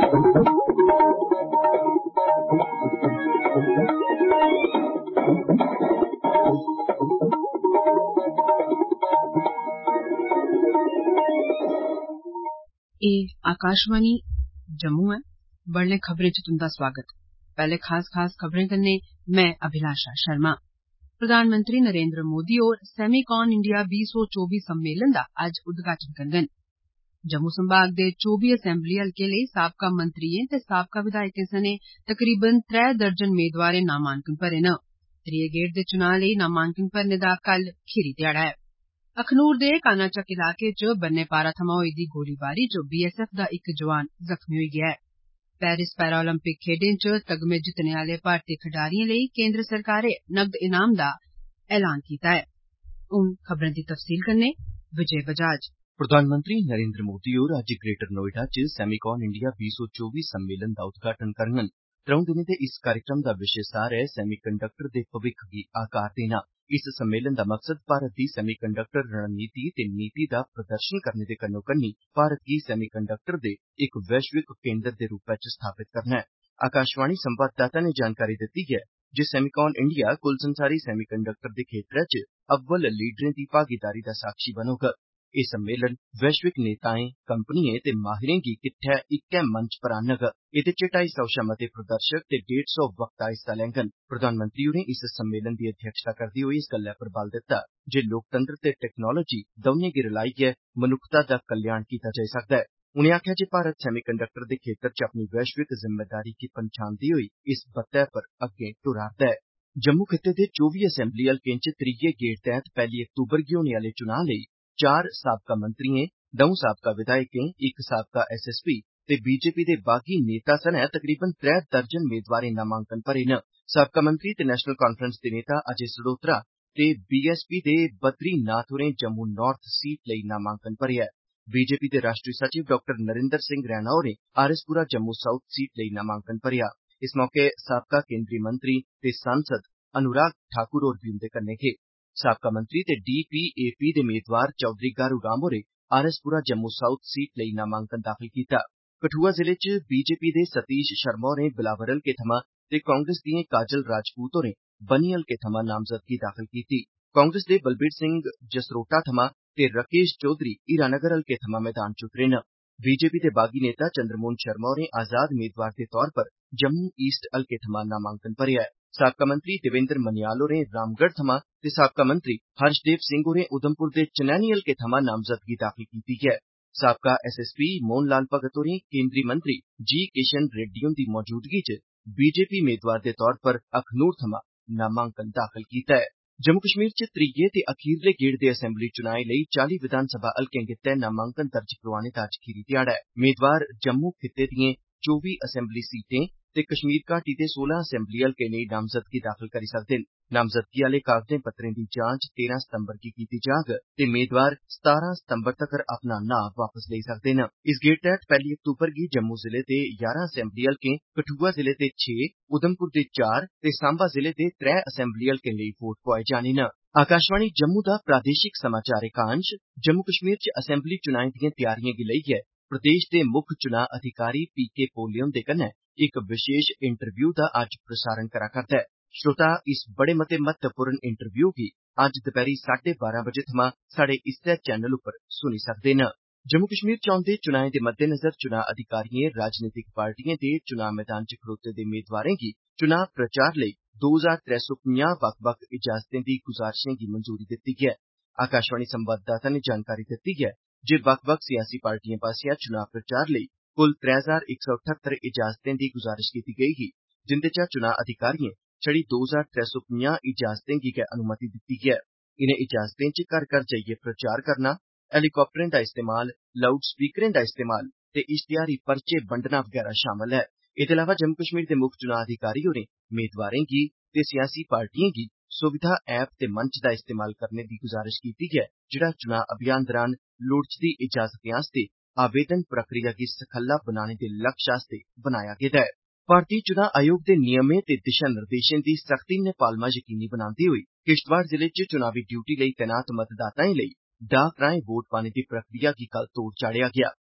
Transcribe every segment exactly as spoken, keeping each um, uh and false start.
एह् आकाशवाणी जम्मू ऐ। बड़ने खबरें च तुंदा स्वागत। पैहले खास खास खबरें कन्नै मैं अभिलाषा शर्मा। प्रधानमंत्री नरेंद्र मोदी होर सेमीकॉन इंडिया बीह् सौ चौबी सम्मेलन दा अज्ज उद्घाटन करङन। जम्मू संभाग दे चौबी असैम्बली हलकें लेई साबका मंत्रियें ते साबका विधायकें सने तकरीबन त्रै दर्जन मेदवारें नामांकन भरे न। त्रिये गेड़ दे चुनां लेई नामांकन भरने दा कल खीरी ध्याड़ा ऐ। अखनूर दे कानाचक इलाके च बन्ने पारा थमां होई दी गोलीबारी च बीएसएफ दा इक जवान जख्मी होई गेआ ऐ। पेरिस पैराओलंपिक खेड्डें च तगमे जित्तने आले भारतीय खडारिएं लेई केंद्र सरकारै नगद इनाम दा ऐलान कीता ऐ। हुन खबरें दी तफसील कन्नै विजय बजाज। प्रधानमंत्री नरेंद्र मोदी होर अज्ज ग्रेटर नोएडा च सेमीकॉन इंडिया बीह् सौ चौबी सम्मेलन दा उद्घाटन करङन। त्रौं दिनें दे इस कार्यक्रम दा विशे सार ऐ सेमीकंडक्टर दे भविक्ख गी आकार देना। इस सम्मेलन दा मकसद भारत दी सेमीकंडक्टर रणनीति ते नीति दा प्रदर्शन करने दे कन्नो कन्नी भारत गी सेमीकंडक्टर दे इक वैश्विक केंद्र दे रूपै च स्थापित करना ऐ। आकाशवाणी संवाददाता ने जानकारी दित्ती ऐ जे सेमीकॉन इंडिया कुल संसारी सेमीकंडक्टर दे खेत्तरै च अव्वल लीडरें दी भागीदारी दा साक्षी बनोग। एह् सम्मेलन वैश्विक नेताएं, कंपनिएं ते माहिरें गी किट्ठे इक्कै मंच पर आह्नग। एह्दे च ढाई सौ शा मते प्रदर्शक ते डेढ़ सौ वक्ता हिस्सा लैङन। प्रधानमंत्री होरें इस सम्मेलन दी अध्यक्षता करदे होई इस गल्लै पर बल दित्ता जे लोकतंत्र ते टेक्नोलाजी दौनें गी रलाइयै मनुक्खता दा कल्याण कीता जाई सकदा ऐ। उनें आखेआ जे भारत सेमीकंडक्टर दे खेत्तर च अपनी वैश्विक जिम्मेदारी गी पन्छानदे होई इस बत्तै पर अग्गें टुरा'रदा ऐ। जम्मू खित्ते दे चौबी असैम्बली हलकें च त्रीये गेड़ तैह्त पैह्ली अक्तूबर गी होने आले चुनां लेई चार साबका मंत्रिएं, दौं साबका विधायकें, इक साबका एसएसपी ते बीजेपी दे बागी नेता सनै तकरीबन त्रै दर्जन मेदवारें नामांकन भरे न। साबका मंत्री ते नेशनल कांफ्रेंस दे नेता अजय सडोत्रा ते बीएसपी दे बद्री नाथ होरें जम्मू नार्थ सीट लेई नामांकन भरेआ ऐ। बीजेपी दे राष्ट्री सचिव डाक्टर नरिंदर सिंह रैणा होरें आरएसपुरा जम्मू साउथ सीट लेई नामांकन भरेआ। इस मौके साबका केंद्री मंत्री ते सांसद अनुराग ठाकुर होर बी उंदे कन्नै हे। साबका मंत्री ते डीपीएपी दे मेदवार चौधरी गारू राम होरें आरएसपुरा जम्मू साउथ सीट लेई नामांकन दाखल कीता। कठुआ जिले च बीजेपी दे सतीश शर्मा होरें बिलावर हलके थमां ते कांग्रेस दिएं काजल राजपूत होरें बनी हलके थमां नामजदगी दाखल कीती। कांग्रेस दे बलबीर सिंह जसरोटा थमां ते राकेश चौधरी हीरानगर हलके थमां मैदान च उतरे न। बीजेपी दे बागी नेता चंद्रमोहन शर्मा होरें आजाद मेदवार दे तौर पर जम्मू ईस्ट हलके थमां नामांकन भरेआ ऐ। साबका मंत्री देवेंद्र मन्याल होरें रामगढ़ थमां ते साबका मंत्री हर्षदेव सिंह होरें उधमपुर दे चनैनी हलके थमां नामजदगी दाखल कीती ऐ। साबका एसएसपी मोहन लाल भगत होरें केंद्री मंत्री जी किशन रेड्डी हुंदी मौजूदगी च बीजेपी मेदवार दे तौर पर अखनूर थमां नामांकन दाखल कीता ऐ। जम्मू कश्मीर च त्रीये ते अखीरले गेड़ दे असैम्बली चुनाएं लेई चाली विधानसभा हलकें गितै नामांकन दर्ज करोआने दा अज्ज खीरी ध्याड़ा ऐ। मेदवार जम्मू खित्ते दिएं चौबी असैम्बली सीटें ते कश्मीर घाटी दे सोलां असैम्बली हलकें लेई नामजदगी दाखल करी सकदे न। नामजदगी आले कागजें पत्रें दी जांच तेरां सितंबर गी कीती जाग ते मेदवार सतारां सितंबर तगर अपना नां वापस लेई सकदे न। इस गेड़ तैह्त पैह्ली अक्तूबर गी जम्मू जिले दे ञारां असैम्बली हलकें, कठुआ जिले दे छे, उधमपुर दे चार ते सांबा जिले दे त्रै असैम्बली हलकें लेई वोट पोआए जाने न। आकाशवाणी जम्मू दा प्रादेशिक समाचार एकांश जम्मू कश्मीर च असैम्बली चुनाएं दिएं तैयारिएं गी लेइयै प्रदेश दे मुक्ख चुनां अधिकारी पी के पोले हुंदे कन्नै इक विशेष इंटरव्यू दा अज्ज प्रसारण करा करदा ऐ। श्रोता इस बड़े मते महत्वपूर्ण इंटरव्यू गी अज्ज दपैह्री साढे बारां बजे थमां साढ़े इस्सै चैनल उप्पर सुनी सकदे न। जम्मू कश्मीर च औंदे चुनाएं दे मद्देनज़र चुनां अधिकारिएं राजनीतिक पार्टिएं ते चुनां मैदान च खड़ोते दे मेदवारें गी चुनां प्रचार लेई दो हजार त्रै सौ पंजाह् बक्ख बक्ख इजाजतें दी गुजारिशें गी मंजूरी दित्ती ऐ। आकाशवाणी संवाददाता ने जानकारी दित्ती ऐ जे बक्ख बक्ख सियासी पार्टिएं पास्सेआ चुनां प्रचार लेई कुल त्रै हजार इक सौ अठहत्तर इजाजतें दी गुजारिश कीती गेई ही, जिंदे चा चुनां अधिकारिएं छड़ी दो हजार त्रै सौ पंजाह् इजाजतें गी गै अनुमति दित्ती ऐ। इनें इजाजतें च घर घर जाइयै प्रचार करना, हैलीकाप्टरें दा इस्तेमाल, लाउड स्पीकरें दा इस्तेमाल ते इश्तेहारी पर्चे बंडना वगैरा शामल ऐ। एह्दे अलावा जम्मू कश्मीर दे मुक्ख चुनां अधिकारी होरें मेदवारें गी ते सियासी पार्टिएं गी सुविधा ऐप ते मंच दा इस्तेमाल करने दी गुजारिश कीती ऐ, जेह्ड़ा चुनां अभियान दरान लोड़चदी इजाजतें आस्तै आवेदन प्रक्रिया गी सखल्ला बनाने दे लक्ष्य आस्तै बनाया गेदा ऐ। भारतीय चुनां आयोग दे नियमें ते दिशा निर्देशें दी सख्ती नै पालमा यकीनी बनांदे होई किश्तवाड़ जिले च चुनावी ड्यूटी लेई तैनात मतदाताएं लेई डाक राएं वोट पाने दी प्रक्रिया गी कल तोड़ चाढ़ेआ गेआ।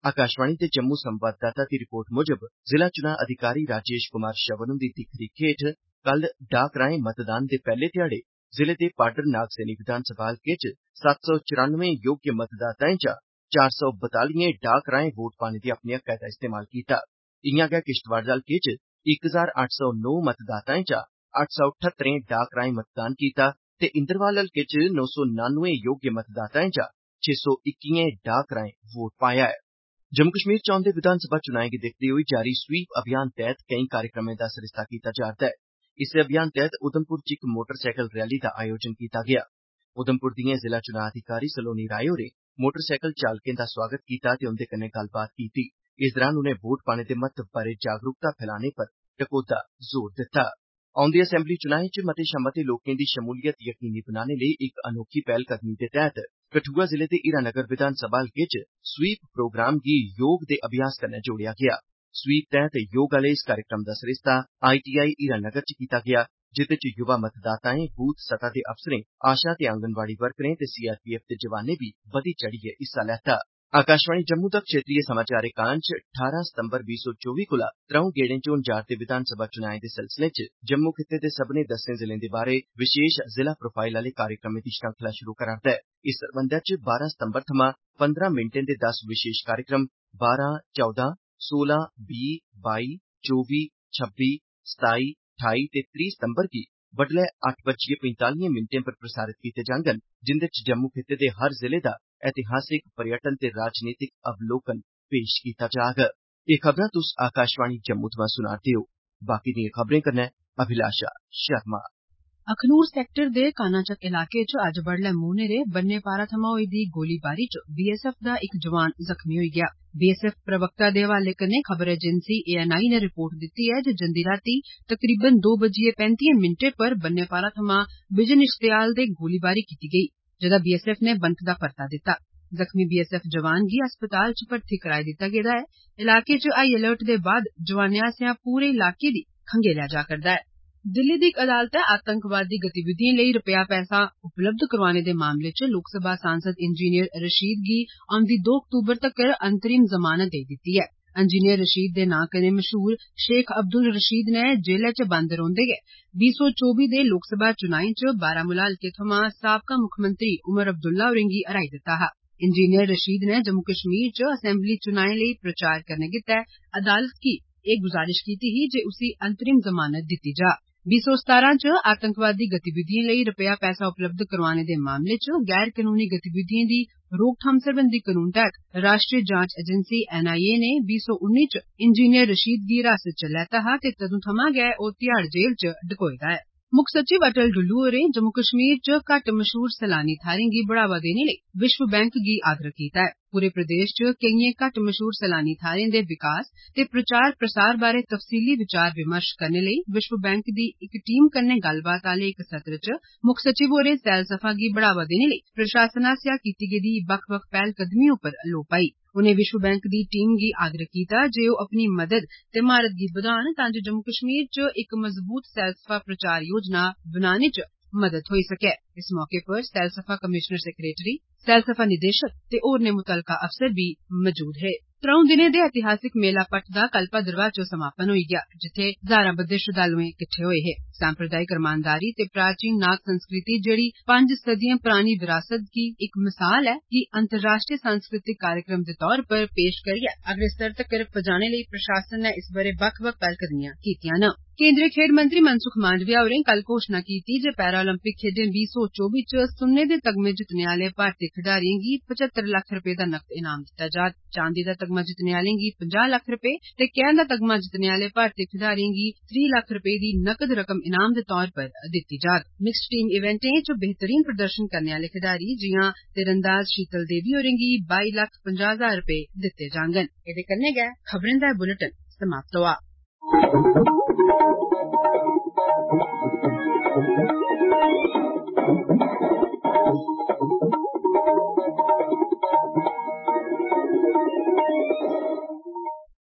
आकाशवाणी दे जम्मू संवाददाता दी रिपोर्ट मुजब जिला चुनां अधिकारी राजेश कुमार शवन हुंदी दिक्ख रिक्ख हेठ कल डाक राएं मतदान दे पैहले ध्याड़े जिले दे पाडर नागसैनी विधानसभा हलके च सत्त सौ चौरानवे योग्य मतदाताएं चा चार सौ बतालियें डाक राएं वोट पाने दे अपने हक्कै दा इस्तेमाल कीता। इयां गै किश्तवाड़ हलके च इक हजार अट्ठ सौ नौ मतदाताएं चा अट्ठ सौ ठत्तरें डाक राएं मतदान कीता ते इंदरवाल हलके च नौ सौ नानवे योग्य मतदाताएं चा छे सौ इक्कियें डाक राएं वोट पाया ऐ। जम्मू कश्मीर च औंदे विधानसभा चुनाएं गी दिक्खदे होई जारी स्वीप अभियान तैह्त केईं कार्यक्रमें दा सरिस्ता कीता जा'रदा ऐ। इस अभियान तैह्त उधमपुर च इक मोटरसैकल रैली दा आयोजन कीता गेआ। उधमपुर दिएं जिला चुनां अधिकारी सलोनी राय होरें मोटरसैकल चालकें दा सोआगत कीता ते उंदे कन्नै गल्लबात कीती। इस दौरान उनें वोट पाने दे महत्व बारै जागरूकता फैलाने पर टकोह्दा जोर दित्ता। औंदे असैंबली चुनाएं च मते शा मते लोकें दी शमूलियत यकीनी बनाने लेई इक अनोखी पैह्लकदमी दे तैह्त कठुआ जिले दे हीरानगर विधानसभा हलके च स्वीप प्रोग्राम गी योग दे अभ्यास कन्नै जोड़ेआ गेआ। स्वीप तैह्त योग आह्ले इस कार्यक्रम दा सरिस्ता आईटीआई हीरानगर च कीता गेआ, जिदे च युवा मतदाताएं, बूथ सतह दे अफसरें, आशा ते आंगनवाड़ी वर्करें ते सीआरपीएफ दे जवानें बी बधी चढ़ियै हिस्सा लैता। आकाशवाणी जम्मू दा क्षेत्रीय समाचार एकांश ठारां सितंबर बीह् सौ चौबी कोला त्रौं गेड़ें च होन जा'रदे विधानसभा चुनाएं दे सिलसिले च जम्मू खित्ते दे सब्भनें दस्सें जिलें दे बारै विशेष जिला प्रोफाइल आह्ले कार्यक्रमें दी श्रृंखला शुरू करा'रदा ऐ। इस सरबंधै च बारां सितंबर थमां पंद्रह मिंटें दे दस विशेष कार्यक्रम बारां, चौदां, सोलां, बीह्, बाई, चौबी, छब्बी, सताई, ठाई ते त्रीह् सितंबर गी बड्डलै अट्ठ बज्जियै पंताली मिंटें पर प्रसारित कीते जाङन, जिंदे च जम्मू खित्ते दे हर जिले दा ऐतिहासिक, पर्यटन ते राजनीतिक अवलोकन पेश कीता जाग। एह् खबरां तुस आकाशवाणी जम्मू थमां सुना'रदे ओ। बाकी दिएं खबरें कन्नै अभिलाषा शर्मा। अखनूर सैक्टर दे कानाचक इलाके च अज्ज बड्डलै मुंहनेरे बन्ने पारा थमां होई दी गोलीबारी च बीएसएफ दा इक जवान जख्मी होई गेआ। बीएसएफ प्रवक्ता दे हवाले कन्नै खबर एजेंसी एएनआई नै रिपोर्ट दित्ती ऐ जे जंदी रातीं तकरीबन दो बज्जियै पैंतियें मिंटें पर बन्ने पारा थमां बिजन इश्तेयाल दे गोलीबारी कीती गेई, जेह्दा बीएसएफ नै बनकदा परता दित्ता। जख्मी बीएसएफ जवान गी अस्पताल च भर्थी कराई दित्ता गेदा ऐ। इलाके च हाई अलर्ट दे बाद जवानें आसेआ पूरे इलाके दी खंगेलेआ जा करदा ऐ। दिल्ली दी इक अदालतै आतंकवादी गतिविधिएं लेई रपेआ पैसा उपलब्ध करोआने दे मामले च लोकसभा सांसद इंजीनियर रशीद गी औंदी दो अक्तूबर तक्कर अंतरिम जमानत देई दित्ती ऐ। इंजीनियर रशीद दे नां कन्नै मशहूर शेख अब्दुल रशीद नै जेलै च बंद रौंह्दे गै बीह् सौ चौबी दे लोकसभा चुनाएं च बारामूला हलके थमां साबका मुक्खमंत्री उमर अब्दुल्ला होरें गी हराई दित्ता हा। इंजीनियर रशीद नै जम्मू कश्मीर च असैंबली चुनाएं लेई प्रचार करने गित्तै अदालत गी एह् गुजारिश कीती ही जे उसी अंतरिम जमानत दित्ती जा। बीह् सौ सतारां च आतंकवादी गतिविधिएं लेई रपेआ पैसा उपलब्ध करोआने दे मामले च गैर कनूनी गतिविधिएं दी रोकथाम सरबंधी कनून तैह्त राष्ट्रीय जांच एजेंसी एनआईए नै बीह् सौ उन्नी च इंजीनियर रशीद गी हिरासत च लैता हा ते तदूं थमां गै ओह् तिहाड़ जेल च डकोए दा ऐ। मुक्ख सचिव अटल डुल्लू होरें जम्मू कश्मीर च घट्ट मशहूर सैलानी थाह्रें गी बढ़ावा देने लेई विश्व बैंक गी आग्रह कीता ऐ। पूरे प्रदेश च केइयें घट्ट मशहूर सैलानी थाह्रें दे विकास ते प्रचार प्रसार बारै तफसीली विचार विमर्श करने लेई विश्व बैंक दी इक टीम कन्नै गल्लबात आह्ले इक सत्र च मुक्ख सचिव होरें सैलसफा गी बढ़ावा देने लेई प्रशासन आसेआ कीती गेदी बक्ख बक्ख पैह्लकदमिएं उप्पर लोऽ पाई। उनें विश्व बैंक दी टीम गी आग्रह कीता जे ओह् अपनी मदद ते म्हारत गी बधान तां जे जम्मू कश्मीर च इक मजबूत सैलसफा प्रचार योजना बनाने च मदद थ्होई सकै। इस मौके पर सैलसफा कमिशनर सैक्रेटरी, सैलसफा निदेशक ते होरनें मुतलका अफसर बी मजूद हे। त्रौं दिनें दे ऐतिहासिक मेला पट्ट दा कल भद्रवाह च समापन होई गेआ, जित्थे ज्हारां बद्दे श्रद्धालुएं किट्ठे होए हे। सांप्रदायिक रमानदारी ते प्राचीन नाग संस्कृति जेह्ड़ी पंज सदियां परानी विरासत गी इक मिसाल ऐ गी अंतर्राष्ट्रीय सांस्कृतिक कार्यक्रम दे तौर पर पेश करियै अगले स्तर तक्कर पजाने लेई प्रशासन नै इस ब'रे बक्ख बक्ख पैह्लकदमियां कीतियां न। केंद्रीय खेड्ड मंत्री मनसुख मांडविया होरें कल घोषणा कीती जे पैरालंपिक खेड्डें बीह् सौ चौबी च सुन्ने दे तगमे जितने आह्ले भारतीय खडारिएं गी पचहत्तर लक्ख रपे दा नकद इनाम दित्ता जाग। चांदी दा तगमा जितने आह्लें गी पंजाह् लक्ख रपे ते कैंह् दा तगमा जितने आह्ले भारतीय खडारिएं गी त्रीह् लक्ख रपे दी नकद रकम इनाम दे तौर पर दित्ती जाग। मिक्स्ड टीम इवेंटें च बेहतरीन प्रदर्शन करने आह्ले खडारी जियां तीरंदाज शीतल देवी होरें गी बाई लक्ख पंजाह् हजार रपे दित्ते जाङन। एह्दे कन्नै गै खबरें दा बुलेटिन समाप्त होआ।